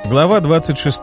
Глава 26.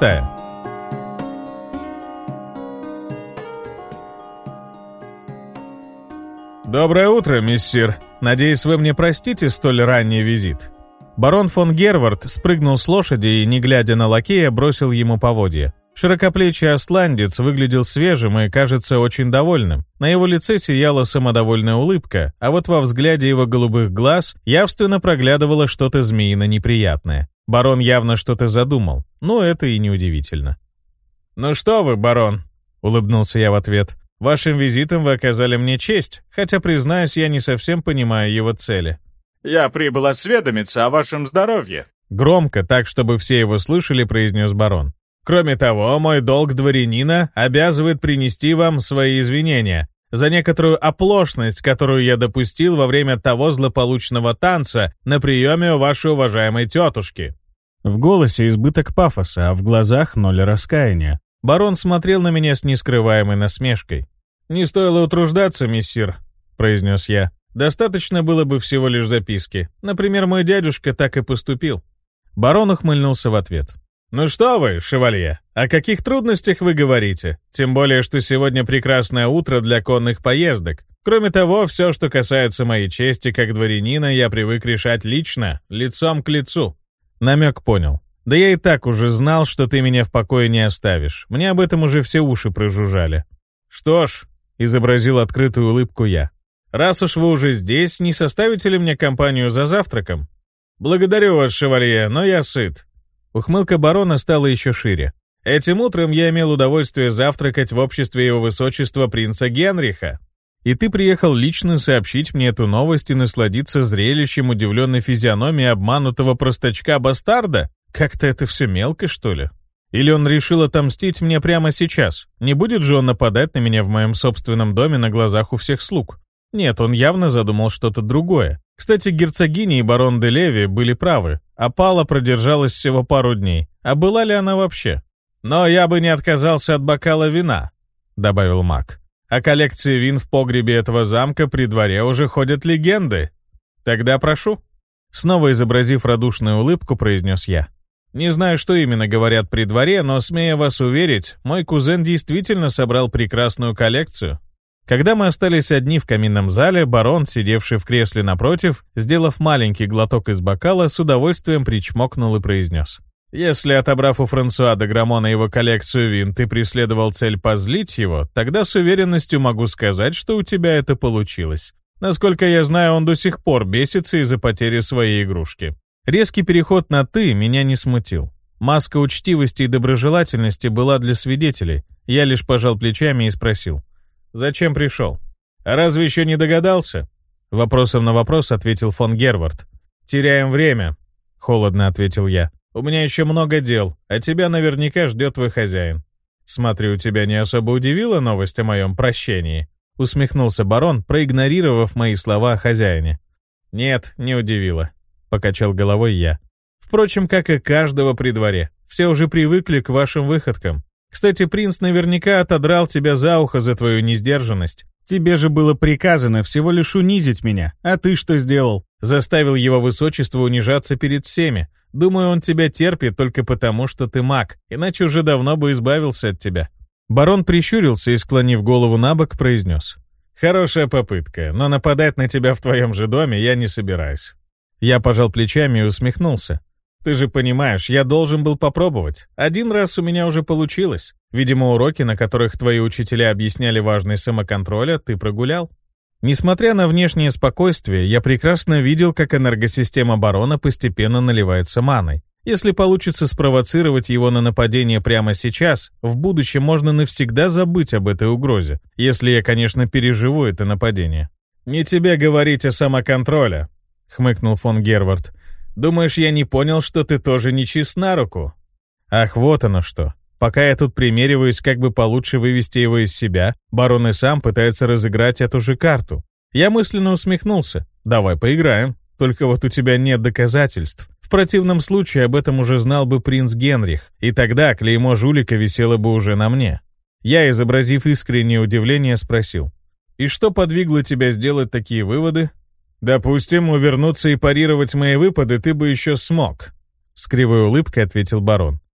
«Доброе утро, миссир. Надеюсь, вы мне простите столь ранний визит». Барон фон Гервард спрыгнул с лошади и, не глядя на лакея, бросил ему поводья. Широкоплечий асландец выглядел свежим и, кажется, очень довольным. На его лице сияла самодовольная улыбка, а вот во взгляде его голубых глаз явственно проглядывало что-то змеино неприятное. Барон явно что-то задумал, но это и неудивительно. «Ну что вы, барон?» — улыбнулся я в ответ. «Вашим визитом вы оказали мне честь, хотя, признаюсь, я не совсем понимаю его цели». «Я прибыл осведомиться о вашем здоровье», — громко, так, чтобы все его слышали, произнес барон. «Кроме того, мой долг дворянина обязывает принести вам свои извинения за некоторую оплошность, которую я допустил во время того злополучного танца на приеме у вашей уважаемой тетушки». В голосе избыток пафоса, а в глазах ноль раскаяния. Барон смотрел на меня с нескрываемой насмешкой. «Не стоило утруждаться, миссир», — произнес я. «Достаточно было бы всего лишь записки. Например, мой дядюшка так и поступил». Барон ухмыльнулся в ответ. «Ну что вы, шевалье, о каких трудностях вы говорите? Тем более, что сегодня прекрасное утро для конных поездок. Кроме того, все, что касается моей чести как дворянина, я привык решать лично, лицом к лицу». Намек понял. «Да я и так уже знал, что ты меня в покое не оставишь. Мне об этом уже все уши прожужжали». «Что ж», — изобразил открытую улыбку я, «раз уж вы уже здесь, не составите ли мне компанию за завтраком?» «Благодарю вас, шевалье, но я сыт». Ухмылка барона стала еще шире. «Этим утром я имел удовольствие завтракать в обществе его высочества принца Генриха. И ты приехал лично сообщить мне эту новость и насладиться зрелищем удивленной физиономии обманутого простачка-бастарда? Как-то это все мелко, что ли? Или он решил отомстить мне прямо сейчас? Не будет же он нападать на меня в моем собственном доме на глазах у всех слуг? Нет, он явно задумал что-то другое. Кстати, герцогиня и барон де Леви были правы. Опала продержалась всего пару дней. А была ли она вообще? «Но я бы не отказался от бокала вина», — добавил маг. «О коллекции вин в погребе этого замка при дворе уже ходят легенды. Тогда прошу». Снова изобразив радушную улыбку, произнес я. «Не знаю, что именно говорят при дворе, но, смею вас уверить, мой кузен действительно собрал прекрасную коллекцию». Когда мы остались одни в каминном зале, барон, сидевший в кресле напротив, сделав маленький глоток из бокала, с удовольствием причмокнул и произнес. «Если, отобрав у Франсуа де Грамона его коллекцию вин, ты преследовал цель позлить его, тогда с уверенностью могу сказать, что у тебя это получилось. Насколько я знаю, он до сих пор бесится из-за потери своей игрушки». Резкий переход на «ты» меня не смутил. Маска учтивости и доброжелательности была для свидетелей. Я лишь пожал плечами и спросил. «Зачем пришел?» «А разве еще не догадался?» Вопросом на вопрос ответил фон Гервард. «Теряем время», — холодно ответил я. «У меня еще много дел, а тебя наверняка ждет твой хозяин». «Смотрю, тебя не особо удивила новость о моем прощении?» Усмехнулся барон, проигнорировав мои слова о хозяине. «Нет, не удивила», — покачал головой я. «Впрочем, как и каждого при дворе. Все уже привыкли к вашим выходкам. Кстати, принц наверняка отодрал тебя за ухо за твою несдержанность. Тебе же было приказано всего лишь унизить меня. А ты что сделал? Заставил его высочество унижаться перед всеми. Думаю, он тебя терпит только потому, что ты маг, иначе уже давно бы избавился от тебя». Барон прищурился и, склонив голову набок, произнес. «Хорошая попытка, но нападать на тебя в твоем же доме я не собираюсь». Я пожал плечами и усмехнулся. «Ты же понимаешь, я должен был попробовать. Один раз у меня уже получилось. Видимо, уроки, на которых твои учителя объясняли важность самоконтроля, ты прогулял». Несмотря на внешнее спокойствие, я прекрасно видел, как энергосистема барона постепенно наливается маной. Если получится спровоцировать его на нападение прямо сейчас, в будущем можно навсегда забыть об этой угрозе, если я, конечно, переживу это нападение. «Не тебе говорить о самоконтроле», — хмыкнул фон Гервард. «Думаешь, я не понял, что ты тоже не чист на руку?» «Ах, вот оно что. Пока я тут примериваюсь, как бы получше вывести его из себя, барон и сам пытается разыграть эту же карту. Я мысленно усмехнулся. Давай поиграем. Только вот у тебя нет доказательств. В противном случае об этом уже знал бы принц Генрих, и тогда клеймо жулика висело бы уже на мне». Я, изобразив искреннее удивление, спросил. «И что подвигло тебя сделать такие выводы?» «Допустим, увернуться и парировать мои выпады ты бы еще смог», — с кривой улыбкой ответил барон.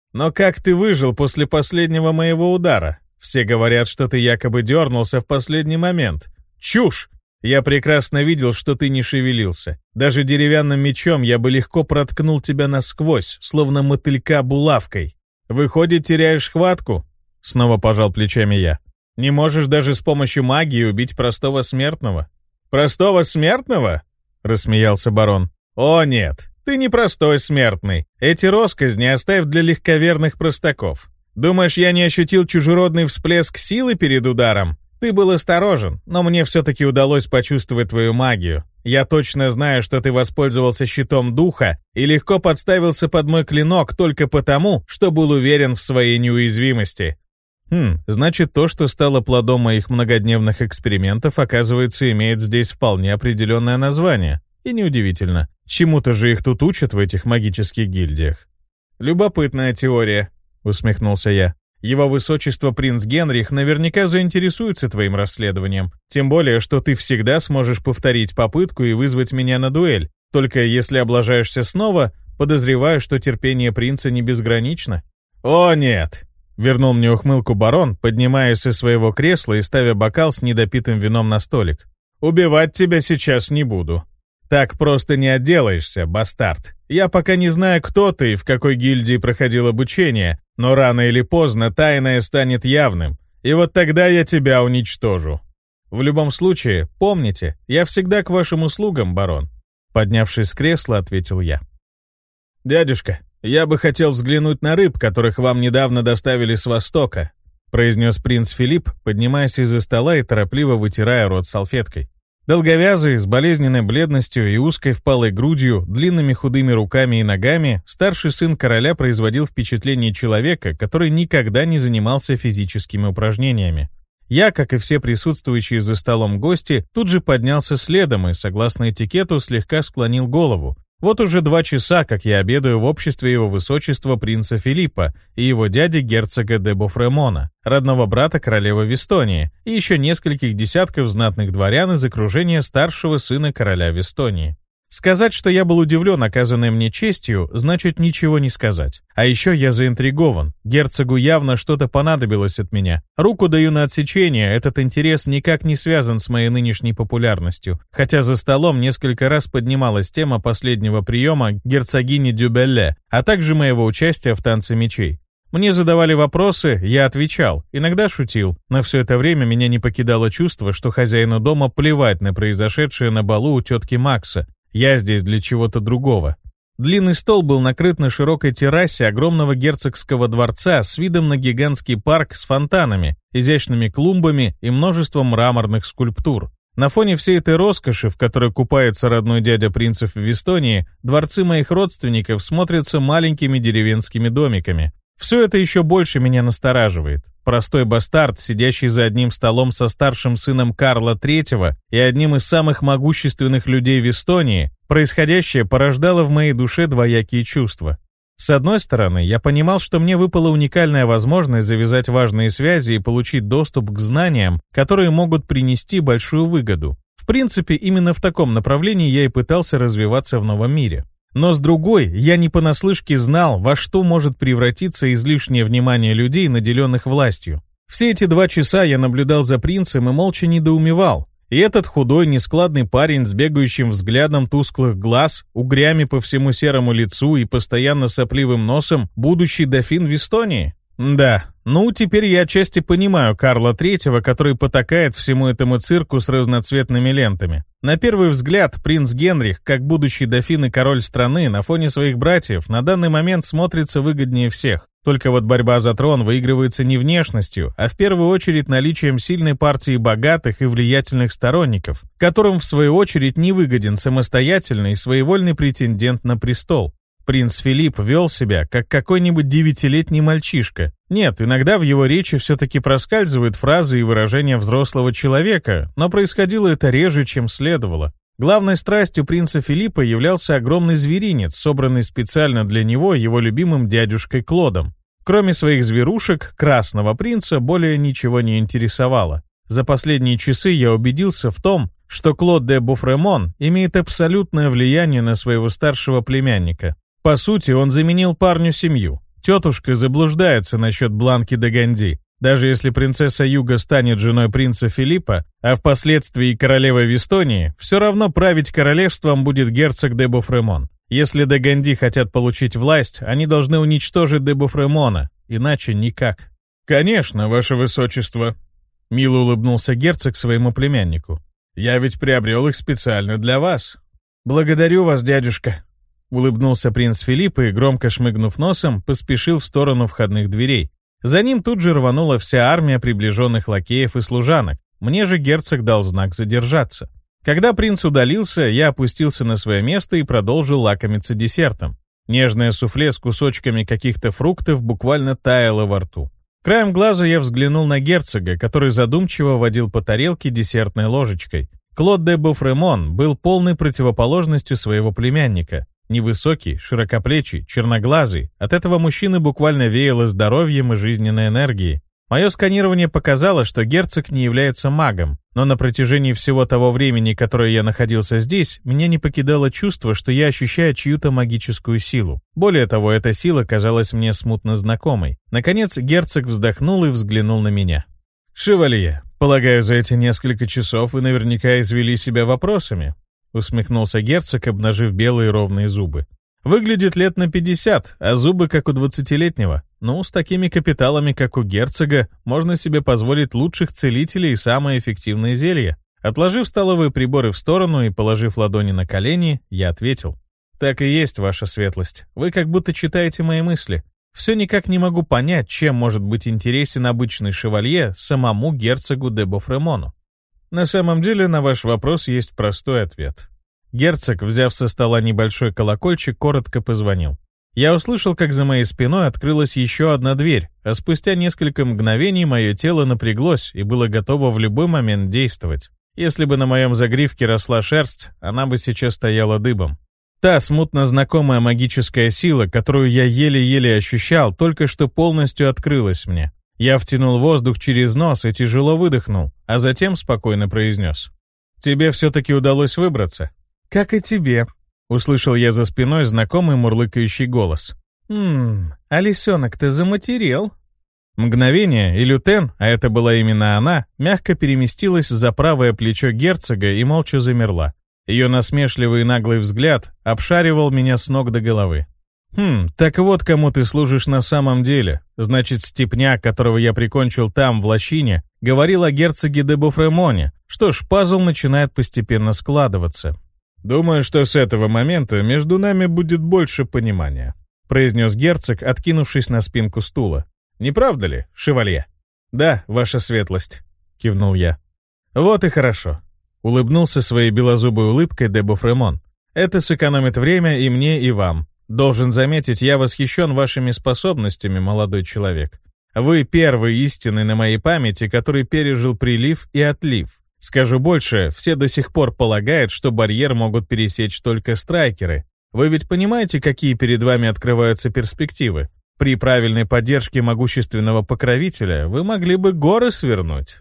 Но как ты выжил после последнего моего удара? Все говорят, что ты якобы дернулся в последний момент. Чушь! Я прекрасно видел, что ты не шевелился. Даже деревянным мечом я бы легко проткнул тебя насквозь, словно мотылька булавкой. Выходит, теряешь хватку? Снова пожал плечами я. Не можешь даже с помощью магии убить простого смертного? Простого смертного? Рассмеялся барон. О нет, ты не простой смертный. Эти росказни оставь для легковерных простаков. Думаешь, я не ощутил чужеродный всплеск силы перед ударом? Ты был осторожен, но мне все-таки удалось почувствовать твою магию. Я точно знаю, что ты воспользовался щитом духа и легко подставился под мой клинок только потому, что был уверен в своей неуязвимости. Значит, то, что стало плодом моих многодневных экспериментов, оказывается, имеет здесь вполне определенное название. И неудивительно. Чему-то же их тут учат в этих магических гильдиях. «Любопытная теория», — усмехнулся я. «Его высочество принц Генрих наверняка заинтересуется твоим расследованием. Тем более, что ты всегда сможешь повторить попытку и вызвать меня на дуэль. Только если облажаешься снова, подозреваю, что терпение принца не безгранично». «О, нет!» — вернул мне ухмылку барон, поднимаясь со своего кресла и ставя бокал с недопитым вином на столик. «Убивать тебя сейчас не буду. Так просто не отделаешься, бастард. Я пока не знаю, кто ты и в какой гильдии проходил обучение, но рано или поздно тайное станет явным, и вот тогда я тебя уничтожу. В любом случае, помните, я всегда к вашим услугам, барон». Поднявшись с кресла, ответил я. «Дядюшка, я бы хотел взглянуть на рыб, которых вам недавно доставили с Востока», произнес принц Филипп, поднимаясь из-за стола и торопливо вытирая рот салфеткой. Долговязый, с болезненной бледностью и узкой впалой грудью, длинными худыми руками и ногами, старший сын короля производил впечатление человека, который никогда не занимался физическими упражнениями. Я, как и все присутствующие за столом гости, тут же поднялся следом и, согласно этикету, слегка склонил голову. Вот уже 2 часа, как я обедаю в обществе его высочества принца Филиппа и его дяди герцога де Бофремона, родного брата королевы Вестонии, и еще нескольких десятков знатных дворян из окружения старшего сына короля Вестонии. Сказать, что я был удивлен оказанной мне честью, значит ничего не сказать. А еще я заинтригован. Герцогу явно что-то понадобилось от меня. Руку даю на отсечение, этот интерес никак не связан с моей нынешней популярностью. Хотя за столом несколько раз поднималась тема последнего приема герцогини Дюбелле, а также моего участия в танце мечей. Мне задавали вопросы, я отвечал, иногда шутил. Но все это время меня не покидало чувство, что хозяину дома плевать на произошедшее на балу у тетки Макса. Я здесь для чего-то другого. Длинный стол был накрыт на широкой террасе огромного герцогского дворца с видом на гигантский парк с фонтанами, изящными клумбами и множеством мраморных скульптур. На фоне всей этой роскоши, в которой купается родной дядя принцев в Вестонии, дворцы моих родственников смотрятся маленькими деревенскими домиками. Все это еще больше меня настораживает. Простой бастард, сидящий за одним столом со старшим сыном Карла III и одним из самых могущественных людей в Эстонии, происходящее порождало в моей душе двоякие чувства. С одной стороны, я понимал, что мне выпала уникальная возможность завязать важные связи и получить доступ к знаниям, которые могут принести большую выгоду. В принципе, именно в таком направлении я и пытался развиваться в новом мире. Но с другой, я не понаслышке знал, во что может превратиться излишнее внимание людей, наделенных властью. Все эти 2 часа я наблюдал за принцем и молча недоумевал. И этот худой, нескладный парень с бегающим взглядом тусклых глаз, угрями по всему серому лицу и постоянно сопливым носом, будущий дофин в Эстонии? Да, ну теперь я отчасти понимаю Карла III, который потакает всему этому цирку с разноцветными лентами. На первый взгляд, принц Генрих, как будущий дофин и король страны, на фоне своих братьев, на данный момент смотрится выгоднее всех. Только вот борьба за трон выигрывается не внешностью, а в первую очередь наличием сильной партии богатых и влиятельных сторонников, которым в свою очередь не выгоден самостоятельный и своевольный претендент на престол. Принц Филипп вел себя, как какой-нибудь 9-летний мальчишка. Нет, иногда в его речи все-таки проскальзывают фразы и выражения взрослого человека, но происходило это реже, чем следовало. Главной страстью принца Филиппа являлся огромный зверинец, собранный специально для него его любимым дядюшкой Клодом. Кроме своих зверушек, красного принца более ничего не интересовало. За последние часы я убедился в том, что Клод де Бофремон имеет абсолютное влияние на своего старшего племянника. По сути, он заменил парню семью. Тетушка заблуждается насчет Бланки де Ганди. Даже если принцесса Юга станет женой принца Филиппа, а впоследствии королевой Вестонии, все равно править королевством будет герцог де Буфремон. Если де Ганди хотят получить власть, они должны уничтожить де Буфремона, иначе никак. «Конечно, ваше высочество», — мило улыбнулся герцог своему племяннику. «Я ведь приобрел их специально для вас». «Благодарю вас, дядюшка», — улыбнулся принц Филипп и, громко шмыгнув носом, поспешил в сторону входных дверей. За ним тут же рванула вся армия приближенных лакеев и служанок. Мне же герцог дал знак задержаться. Когда принц удалился, я опустился на свое место и продолжил лакомиться десертом. Нежное суфле с кусочками каких-то фруктов буквально таяло во рту. Краем глаза я взглянул на герцога, который задумчиво водил по тарелке десертной ложечкой. Клод де Буфремон был полной противоположностью своего племянника. Невысокий, широкоплечий, черноглазый. От этого мужчины буквально веяло здоровьем и жизненной энергией. Мое сканирование показало, что герцог не является магом, но на протяжении всего того времени, которое я находился здесь, меня не покидало чувство, что я ощущаю чью-то магическую силу. Более того, эта сила казалась мне смутно знакомой. Наконец, герцог вздохнул и взглянул на меня. «Шевалье, полагаю, за эти несколько часов вы наверняка извели себя вопросами?» Усмехнулся герцог, обнажив белые ровные зубы. «Выглядит лет на 50, а зубы как у 20-летнего. Ну, с такими капиталами, как у герцога, можно себе позволить лучших целителей и самые эффективные зелья». Отложив столовые приборы в сторону и положив ладони на колени, я ответил. «Так и есть, ваша светлость. Вы как будто читаете мои мысли. Все никак не могу понять, чем может быть интересен обычный шевалье самому герцогу де Буфремону. На самом деле, на ваш вопрос есть простой ответ». Герцог, взяв со стола небольшой колокольчик, коротко позвонил. Я услышал, как за моей спиной открылась еще одна дверь, а спустя несколько мгновений мое тело напряглось и было готово в любой момент действовать. Если бы на моем загривке росла шерсть, она бы сейчас стояла дыбом. Та смутно знакомая магическая сила, которую я еле-еле ощущал, только что полностью открылась мне. Я втянул воздух через нос и тяжело выдохнул, а затем спокойно произнес. «Тебе все-таки удалось выбраться?» «Как и тебе», — услышал я за спиной знакомый мурлыкающий голос. А лисенок-то заматерел». Мгновение, и Лютен, а это была именно она, мягко переместилась за правое плечо герцога и молча замерла. Ее насмешливый и наглый взгляд обшаривал меня с ног до головы. Так вот кому ты служишь на самом деле. Значит, степняк, которого я прикончил там, в лощине, говорил о герцоге де Буфремоне. Что ж, пазл начинает постепенно складываться. «Думаю, что с этого момента между нами будет больше понимания», произнес герцог, откинувшись на спинку стула. «Не правда ли, шевалье?» «Да, ваша светлость», кивнул я. «Вот и хорошо», улыбнулся своей белозубой улыбкой де Буфремон. «Это сэкономит время и мне, и вам. Должен заметить, я восхищен вашими способностями, молодой человек. Вы первый истинный на моей памяти, который пережил прилив и отлив. Скажу больше, все до сих пор полагают, что барьер могут пересечь только страйкеры. Вы ведь понимаете, какие перед вами открываются перспективы? При правильной поддержке могущественного покровителя вы могли бы горы свернуть».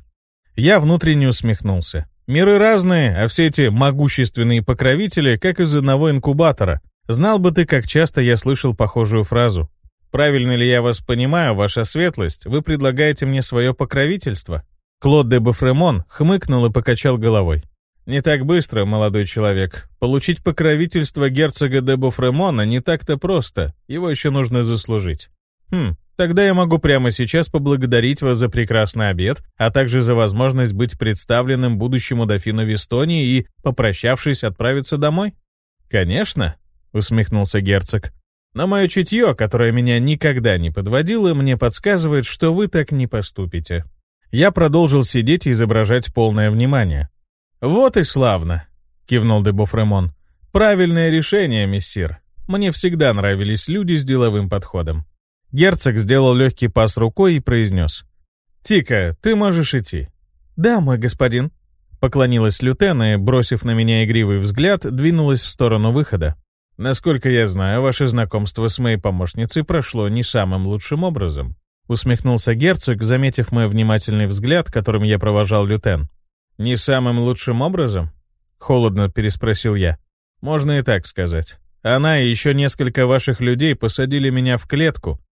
Я внутренне усмехнулся. Миры разные, а все эти могущественные покровители, как из одного инкубатора. Знал бы ты, как часто я слышал похожую фразу. «Правильно ли я вас понимаю, ваша светлость? Вы предлагаете мне свое покровительство?» Клод де Буфремон хмыкнул и покачал головой. «Не так быстро, молодой человек. Получить покровительство герцога де Буфремона не так-то просто. Его еще нужно заслужить. Тогда я могу прямо сейчас поблагодарить вас за прекрасный обед, а также за возможность быть представленным будущему дофину Вестонии и, попрощавшись, отправиться домой?» «Конечно», — усмехнулся герцог. «Но мое чутье, которое меня никогда не подводило, мне подсказывает, что вы так не поступите». Я продолжил сидеть и изображать полное внимание. «Вот и славно», — кивнул де Буфремон. «Правильное решение, мессир. Мне всегда нравились люди с деловым подходом». Герцог сделал легкий пас рукой и произнес. «Тика, ты можешь идти». «Да, мой господин», — поклонилась Лютен и, бросив на меня игривый взгляд, двинулась в сторону выхода. «Насколько я знаю, ваше знакомство с моей помощницей прошло не самым лучшим образом», — усмехнулся герцог, заметив мой внимательный взгляд, которым я провожал Лютен. «Не самым лучшим образом?» — холодно переспросил я. «Можно и так сказать. Она и еще несколько ваших людей посадили меня в клетку,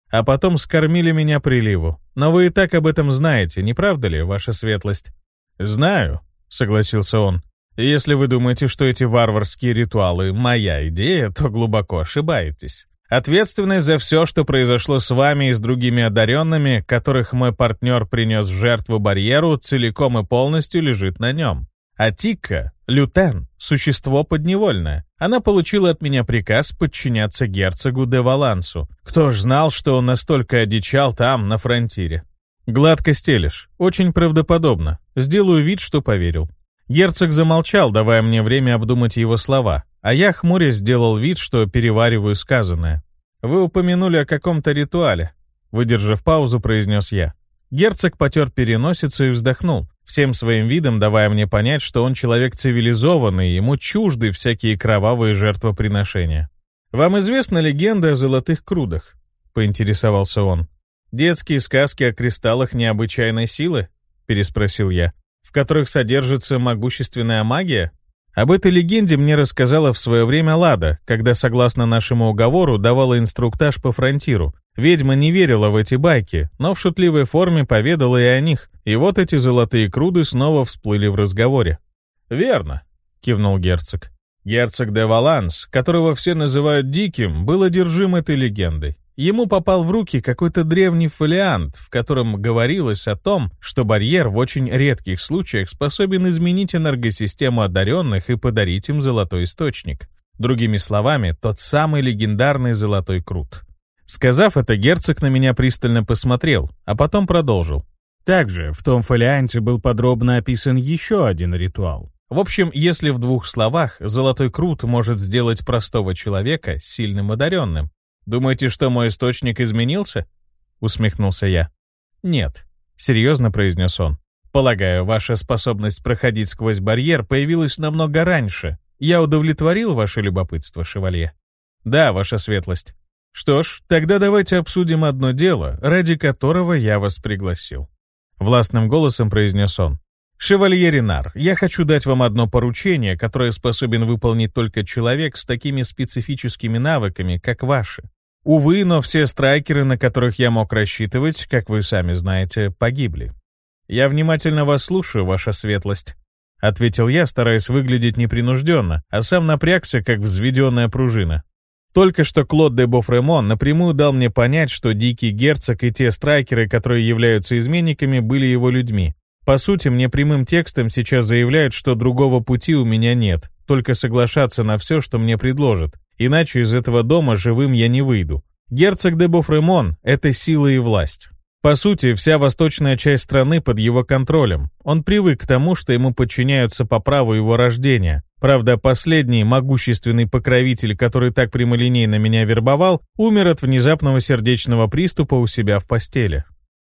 а потом скормили меня приливу. Но вы и так об этом знаете, не правда ли, ваша светлость?» «Знаю», — согласился он. «И если вы думаете, что эти варварские ритуалы — моя идея, то глубоко ошибаетесь. Ответственность за все, что произошло с вами и с другими одаренными, которых мой партнер принес в жертву барьеру, целиком и полностью лежит на нем. А Тикка, Лютен, существо подневольное. Она получила от меня приказ подчиняться герцогу де Валансу. Кто ж знал, что он настолько одичал там, на фронтире? Гладко стелешь, очень правдоподобно. Сделаю вид, что поверил». Герцог замолчал, давая мне время обдумать его слова, а я, хмурясь, сделал вид, что перевариваю сказанное. «Вы упомянули о каком-то ритуале», — выдержав паузу, произнес я. Герцог потер переносицу и вздохнул, всем своим видом давая мне понять, что он человек цивилизованный, ему чужды всякие кровавые жертвоприношения. «Вам известна легенда о золотых крудах?» — поинтересовался он. «Детские сказки о кристаллах необычайной силы?» — переспросил я. «В которых содержится могущественная магия?» Об этой легенде мне рассказала в свое время Лада, когда, согласно нашему уговору, давала инструктаж по фронтиру. Ведьма не верила в эти байки, но в шутливой форме поведала и о них, и вот эти золотые круды снова всплыли в разговоре. «Верно», — кивнул герцог. Герцог де Валанс, которого все называют Диким, был одержим этой легендой. Ему попал в руки какой-то древний фолиант, в котором говорилось о том, что барьер в очень редких случаях способен изменить энергосистему одаренных и подарить им золотой источник. Другими словами, тот самый легендарный золотой крут. Сказав это, герцог на меня пристально посмотрел, а потом продолжил. Также в том фолианте был подробно описан еще один ритуал. В общем, если в двух словах, золотой крут может сделать простого человека сильным одаренным. «Думаете, что мой источник изменился?» — усмехнулся я. «Нет», — серьезно произнес он. «Полагаю, ваша способность проходить сквозь барьер появилась намного раньше. Я удовлетворил ваше любопытство, шевалье?» «Да, ваша светлость». «Что ж, тогда давайте обсудим одно дело, ради которого я вас пригласил». Властным голосом произнес он. «Шевалье Ренар, я хочу дать вам одно поручение, которое способен выполнить только человек с такими специфическими навыками, как ваши. Увы, но все страйкеры, на которых я мог рассчитывать, как вы сами знаете, погибли. Я внимательно вас слушаю, ваша светлость», — ответил я, стараясь выглядеть непринужденно, а сам напрягся, как взведенная пружина. Только что Клод де Бофремон напрямую дал мне понять, что Дикий Герцог и те страйкеры, которые являются изменниками, были его людьми. По сути, мне прямым текстом сейчас заявляют, что другого пути у меня нет, только соглашаться на все, что мне предложат, иначе из этого дома живым я не выйду. Герцог де Бофремон — это сила и власть. По сути, вся восточная часть страны под его контролем. Он привык к тому, что ему подчиняются по праву его рождения. Правда, последний могущественный покровитель, который так прямолинейно меня вербовал, умер от внезапного сердечного приступа у себя в постели.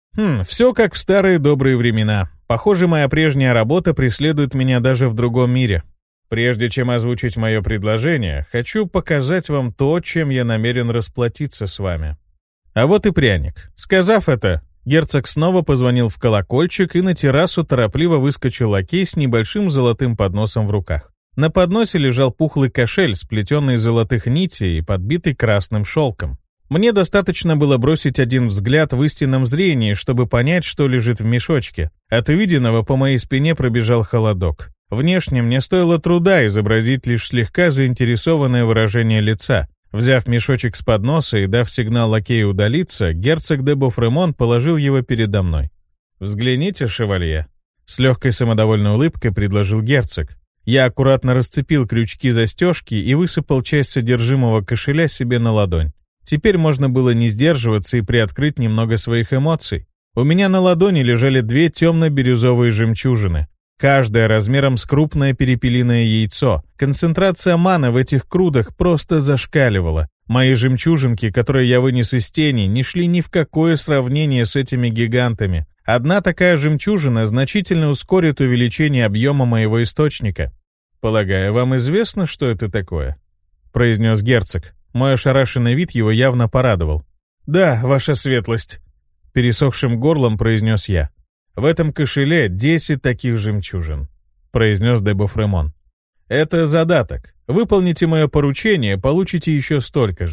Все как в старые добрые времена. Похоже, моя прежняя работа преследует меня даже в другом мире. Прежде чем озвучить мое предложение, хочу показать вам то, чем я намерен расплатиться с вами. А вот и пряник. Сказав это, герцог снова позвонил в колокольчик, и на террасу торопливо выскочил лакей с небольшим золотым подносом в руках. На подносе лежал пухлый кошель, сплетенный из золотых нитей и подбитый красным шелком. Мне достаточно было бросить один взгляд в истинном зрении, чтобы понять, что лежит в мешочке. От увиденного по моей спине пробежал холодок. Внешне мне стоило труда изобразить лишь слегка заинтересованное выражение лица. Взяв мешочек с подноса и дав сигнал лакею удалиться, герцог де Бофремон положил его передо мной. «Взгляните, шевалье», — с легкой самодовольной улыбкой предложил герцог. Я аккуратно расцепил крючки застежки и высыпал часть содержимого кошеля себе на ладонь. Теперь можно было не сдерживаться и приоткрыть немного своих эмоций. У меня на ладони лежали две темно-бирюзовые жемчужины, каждая размером с крупное перепелиное яйцо. Концентрация маны в этих крудах просто зашкаливала. Мои жемчужинки, которые я вынес из тени, не шли ни в какое сравнение с этими гигантами. Одна такая жемчужина значительно ускорит увеличение объема моего источника. «Полагаю, вам известно, что это такое?» — произнес герцог. Мой ошарашенный вид его явно порадовал. «Да, ваша светлость», — пересохшим горлом произнес я. «В этом кошеле 10 таких жемчужин», — произнес де Бофремон. «Это задаток. Выполните мое поручение, получите еще столько же.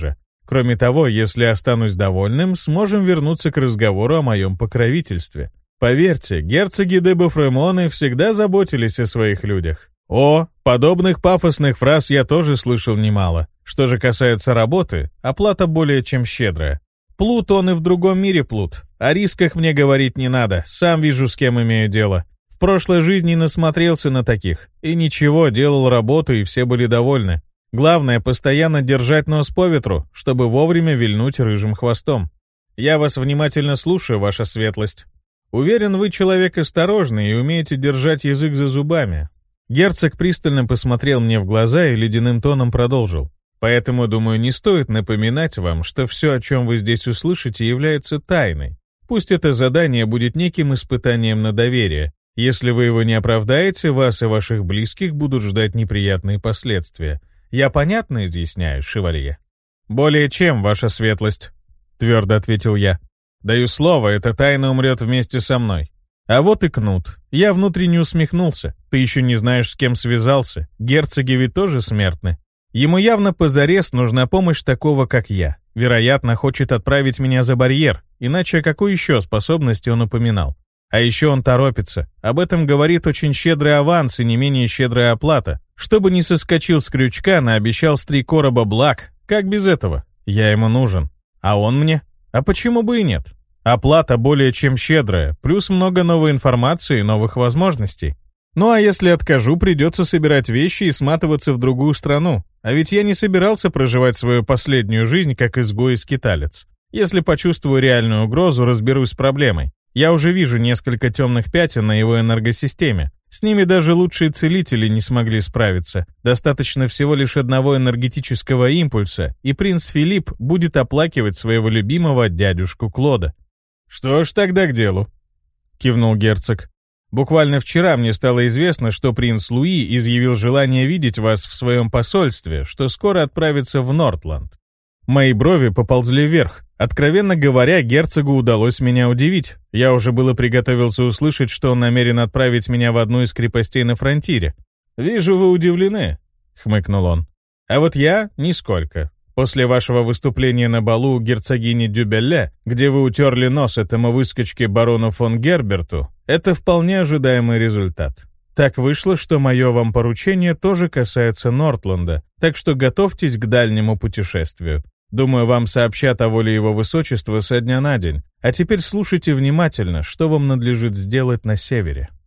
Кроме того, если останусь довольным, сможем вернуться к разговору о моем покровительстве. Поверьте, герцоги де Бофремоны всегда заботились о своих людях. Подобных пафосных фраз я тоже слышал немало. Что же касается работы, оплата более чем щедрая. Плут он и в другом мире плут. О рисках мне говорить не надо, сам вижу, с кем имею дело. В прошлой жизни насмотрелся на таких. И ничего, делал работу, и все были довольны. Главное, постоянно держать нос по ветру, чтобы вовремя вильнуть рыжим хвостом. Я вас внимательно слушаю, ваша светлость. Уверен, вы человек осторожный и умеете держать язык за зубами. Герцог пристально посмотрел мне в глаза и ледяным тоном продолжил. Поэтому, думаю, не стоит напоминать вам, что все, о чем вы здесь услышите, является тайной. Пусть это задание будет неким испытанием на доверие. Если вы его не оправдаете, вас и ваших близких будут ждать неприятные последствия. Я понятно изъясняю, шевалье? «Более чем, ваша светлость», — твердо ответил я. «Даю слово, эта тайна умрет вместе со мной». А вот и кнут. Я внутренне усмехнулся. Ты еще не знаешь, с кем связался. Герцоги ведь тоже смертны. Ему явно позарез нужна помощь такого, как я. Вероятно, хочет отправить меня за барьер, иначе о какой еще способности он упоминал. А еще он торопится. Об этом говорит очень щедрый аванс и не менее щедрая оплата. Чтобы не соскочил с крючка, наобещал с 3 короба благ. Как без этого? Я ему нужен. А он мне? А почему бы и нет? Оплата более чем щедрая, плюс много новой информации и новых возможностей. Ну а если откажу, придется собирать вещи и сматываться в другую страну. А ведь я не собирался проживать свою последнюю жизнь как изгой и скиталец. Если почувствую реальную угрозу, разберусь с проблемой. Я уже вижу несколько темных пятен на его энергосистеме. С ними даже лучшие целители не смогли справиться. Достаточно всего лишь одного энергетического импульса, и принц Филипп будет оплакивать своего любимого дядюшку Клода. «Что ж, тогда к делу», — кивнул герцог. «Буквально вчера мне стало известно, что принц Луи изъявил желание видеть вас в своем посольстве, что скоро отправится в Нортланд». Мои брови поползли вверх. Откровенно говоря, герцогу удалось меня удивить. Я уже было приготовился услышать, что он намерен отправить меня в одну из крепостей на фронтире. «Вижу, вы удивлены», — хмыкнул он. «А вот я — нисколько. После вашего выступления на балу у герцогини Дюбелле, где вы утерли нос этому выскочке барону фон Герберту, это вполне ожидаемый результат. Так вышло, что мое вам поручение тоже касается Нортланда, так что готовьтесь к дальнему путешествию. Думаю, вам сообщат о воле его высочества со дня на день. А теперь слушайте внимательно, что вам надлежит сделать на севере».